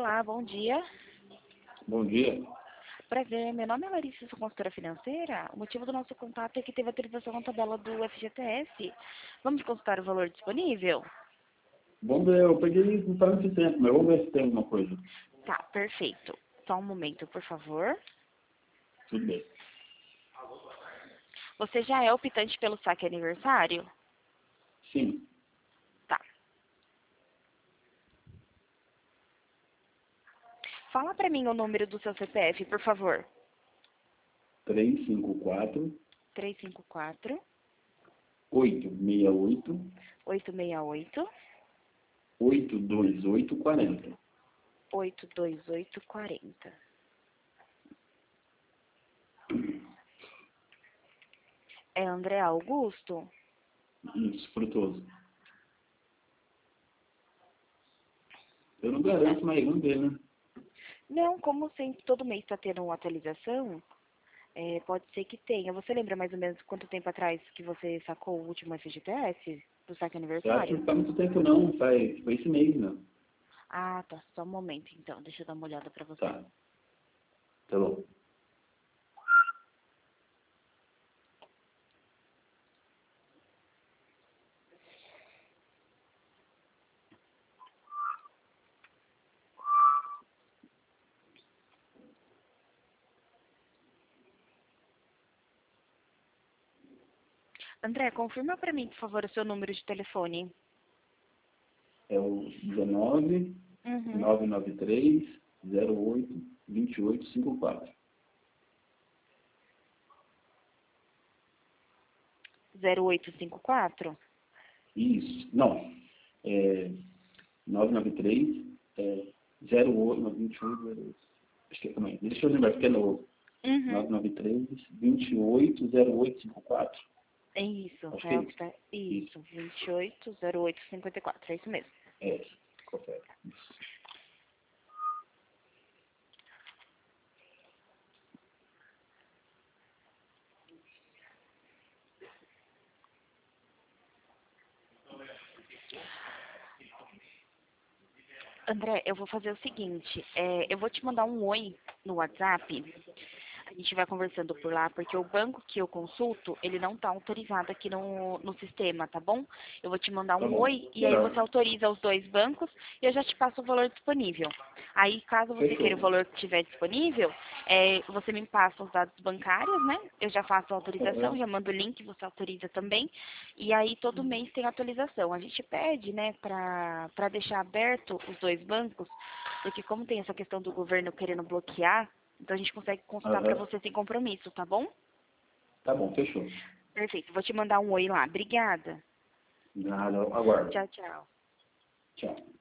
Olá, bom dia. Bom dia. Prazer, meu nome é Larissa, sou consultora financeira. O motivo do nosso contato é que teve atualização na tabela do FGTS. Vamos consultar o valor disponível? Vamos ver, eu peguei não faz muito tempo, mas vamos ver se tem alguma coisa. Tá, perfeito. Só um momento, por favor. Tudo bem. Você já é optante pelo saque aniversário? Sim. Tá. Fala pra mim o número do seu CPF, por favor. 354 354 868 868 82840. 82840. É André Augusto? Isso, frutoso. Eu não garanto, mas vamos ver, né? Não, como sempre, todo mês está tendo uma atualização, pode ser que tenha. Você lembra mais ou menos quanto tempo atrás que você sacou o último FGTS do saque Eu acho que aniversário? não faz muito tempo não, foi esse mês, né? Ah, tá. Só um momento, então. Deixa eu dar uma olhada para você. Tá. Tá bom. André, confirma para mim, por favor, o seu número de telefone. É o 19 Uhum. 993 08 2854. 0854? Isso. Não. É 993 08 28 08. Acho que é também. Deixa eu lembrar, porque é novo. Uhum. 993 28 0854. É isso, Acho que é é o que isso. tá. Isso. Isso, 280854. É isso mesmo. É. Confere. Isso. André, eu vou fazer o seguinte, eu vou te mandar um oi no WhatsApp. A gente vai conversando por lá, porque o banco que eu consulto, ele não está autorizado aqui no sistema, tá bom? Eu vou te mandar Tá um bom. oi e aí Melhor. você autoriza os dois bancos e eu já te passo o valor disponível. Aí, caso você queira o Fechou. valor que estiver disponível, você me passa os dados bancários, né? Eu já faço a autorização, Aham. já mando o link, você autoriza também. E aí, todo mês tem atualização. A gente pede, né, para deixar aberto os dois bancos, porque como tem essa questão do governo querendo bloquear, então a gente consegue consultar para Aham. você sem compromisso, tá bom? Tá bom, fechou. Perfeito. Vou te mandar um oi lá. Obrigada. Nada, aguardo. Tchau, tchau. Tchau.